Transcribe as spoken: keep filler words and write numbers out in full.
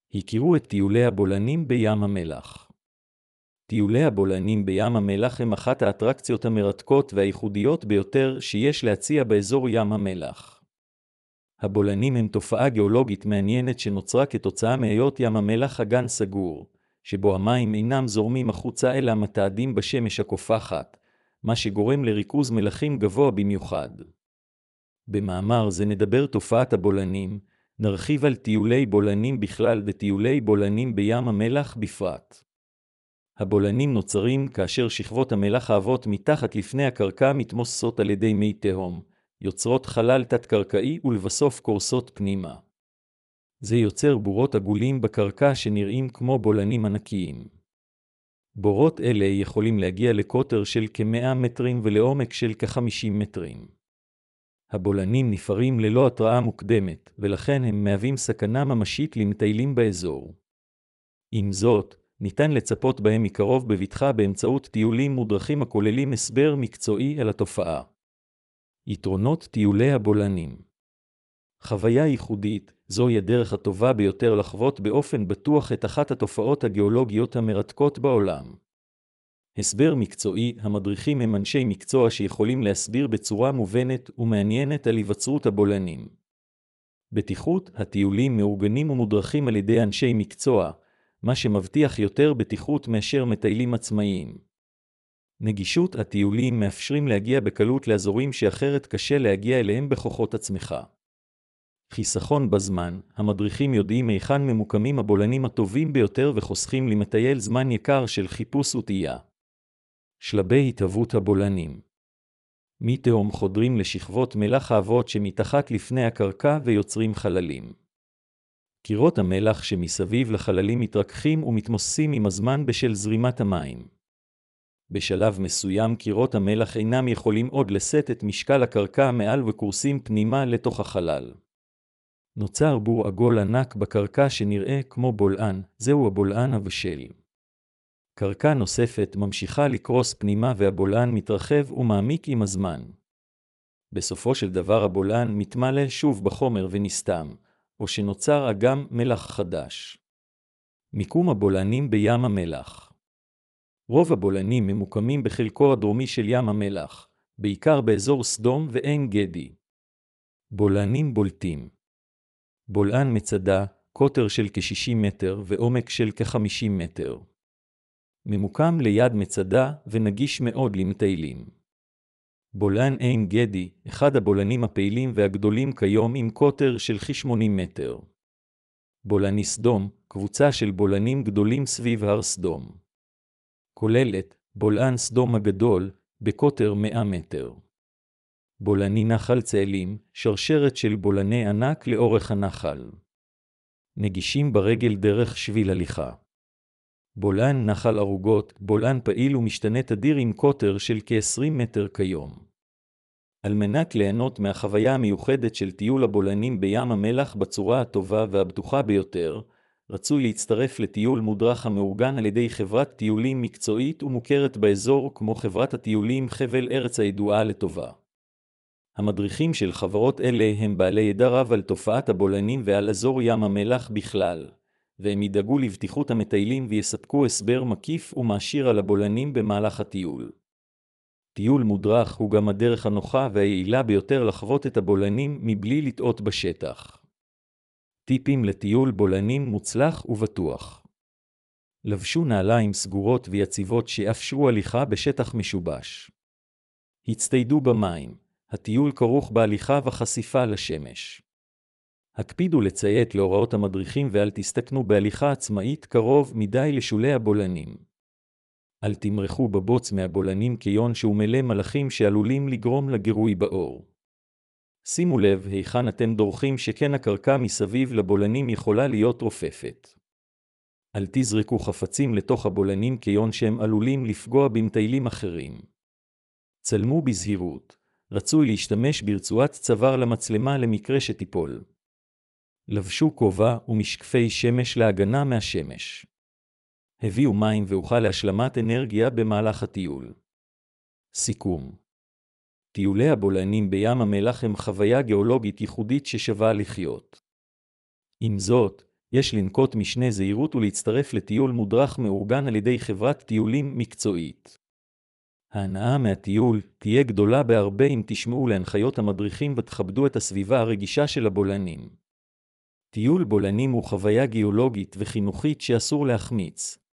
הכירו את טיולי הבולענים בים המלח. טיולי הבולענים בים המלח הם אחת האטרקציות המרתקות והייחודיות ביותר שיש להציע באזור ים המלח. הבולענים הם תופעה גיאולוגית מעניינת שנוצרה כתוצאה מהיות ים המלח אגן סגור, שבו המים אינם זורמים החוצה אלא מתעדים בשמש הקופחת, מה שגורם לריכוז מלחים גבוה במיוחד. במאמר זה נדבר תופעת הבולענים, נרחיב על טיולי בולענים בכלל וטיולי בולענים בים המלח בפרט. הבולענים נוצרים כאשר שכבות המלח העבות מתחת לפני הקרקע מתמוססות על ידי מי תהום, יוצרות חלל תת-קרקעי ולבסוף קורסות פנימה. זה יוצר בורות עגולים בקרקע שנראים כמו בולענים ענקיים. בורות אלה יכולים להגיע לקוטר של כ-מאה מטרים ולעומק של כ-חמישים מטרים. הבולענים נפערים ללא התראה מוקדמת, ולכן הם מהווים סכנה ממשית למטיילים באזור. עם זאת, ניתן לצפות בהם מקרוב בבטחה באמצעות טיולים מודרכים הכוללים הסבר מקצועי על התופעה. יתרונות טיולי הבולענים. חוויה ייחודית, זוהי הדרך הטובה ביותר לחוות באופן בטוח את אחת התופעות הגיאולוגיות המרתקות בעולם. הסבר מקצועי, המדריכים הם אנשי מקצוע שיכולים להסביר בצורה מובנת ומעניינת על היווצרות הבולענים. בטיחות, הטיולים מאורגנים ומודרכים על ידי אנשי מקצוע, מה שמבטיח יותר בטיחות מאשר מטיילים עצמאיים. נגישות, הטיולים מאפשרים להגיע בקלות לאזורים שאחרת קשה להגיע אליהם בכוחות עצמך. חיסכון בזמן, המדריכים יודעים היכן ממוקמים הבולענים הטובים ביותר וחוסכים למטייל זמן יקר של חיפוש וטעייה. שלבי התהוות הבולענים. מי תהום חודרים לשכבות מלח העבות שמתחת לפני הקרקע ויוצרים חללים. קירות המלח שמסביב לחללים מתרככים ומתמוססים עם הזמן בשל זרימת המים. בשלב מסוים קירות המלח אינם יכולים עוד לשאת את משקל הקרקע מעל וקורסים פנימה לתוך החלל. נוצר בור עגול ענק בקרקע שנראה כמו בולען, זהו הבולען הבשל. קרקע נוספת ממשיכה לקרוס פנימה והבולען מתרחב ומעמיק עם הזמן. בסופו של דבר הבולען מתמלא שוב בחומר ונסתם, או שנוצר אגם מלח חדש. מיקום הבולענים בים המלח. רוב הבולענים ממוקמים בחלקו הדרומי של ים המלח, בעיקר באזור סדום ועין גדי. בולענים בולטים. בולען מצדה, קוטר של כ-שישים מטר ועומק של כ-חמישים מטר. ממוקם ליד מצדה ונגיש מאוד למטיילים. בולען עין גדי, אחד הבולענים הפעילים והגדולים כיום עם קוטר של כ-שמונים מטר. בולעני סדום, קבוצה של בולענים גדולים סביב הר סדום. כוללת, בולען סדום הגדול, בקוטר מאה מטר. בולעני נחל צאלים, שרשרת של בולעני ענק לאורך הנחל. נגישים ברגל דרך שביל הליכה. בולען נחל ערוגות, בולען פעיל ומשתנה תדיר עם קוטר של כ-עשרים מטר כיום. על מנת ליהנות מהחוויה המיוחדת של טיול הבולענים בים המלח בצורה הטובה והבטוחה ביותר, רצוי להצטרף לטיול מודרך המאורגן על ידי חברת טיולים מקצועית ומוכרת באזור כמו חברת הטיולים חבל ארץ הידועה לטובה. המדריכים של חברות אלה הם בעלי ידע רב על תופעת הבולענים ועל אזור ים המלח בכלל, והם ידאגו לבטיחות המטיילים ויספקו הסבר מקיף ומעשיר על הבולענים במהלך הטיול. טיול מודרך הוא גם הדרך הנוחה והיעילה ביותר לחוות את הבולענים מבלי לטעות בשטח. טיפים לטיול בולענים מוצלח ובטוח. לבשו נעליים סגורות ויציבות שיאפשרו הליכה בשטח משובש. הצטיידו במים. הטיול כרוך בהליכה וחשיפה לשמש. הקפידו לציית להוראות המדריכים ואל תסתכנו בהליכה עצמאית קרוב מדי לשולי הבולענים. אל תמרחו בבוץ מהבולענים כיון שהוא מלא מלחים שעלולים לגרום לגירוי באור. שימו לב היכן אתם דורכים שכן הקרקע מסביב לבולענים יכולה להיות רופפת. אל תזרקו חפצים לתוך הבולענים כיון שהם עלולים לפגוע במטיילים אחרים. צלמו בזהירות. רצוי להשתמש ברצועת צוואר למצלמה למקרה שתיפול. לבשו כובע ומשקפי שמש להגנה מהשמש. הביאו מים ואוכל להשלמת אנרגיה במהלך הטיול. סיכום. טיולי הבולענים בים המלח הם חוויה גיאולוגית ייחודית ששווה לחיות. עם זאת, יש לנקוט משנה זהירות ולהצטרף לטיול מודרך מאורגן על ידי חברת טיולים מקצועית. ההנאה מהטיול תהיה גדולה בהרבה אם תשמעו להנחיות המדריכים ותכבדו את הסביבה הרגישה של הבולענים. טיול בולענים הוא חוויה גיאולוגית וחינוכית שאסור להחמיץ.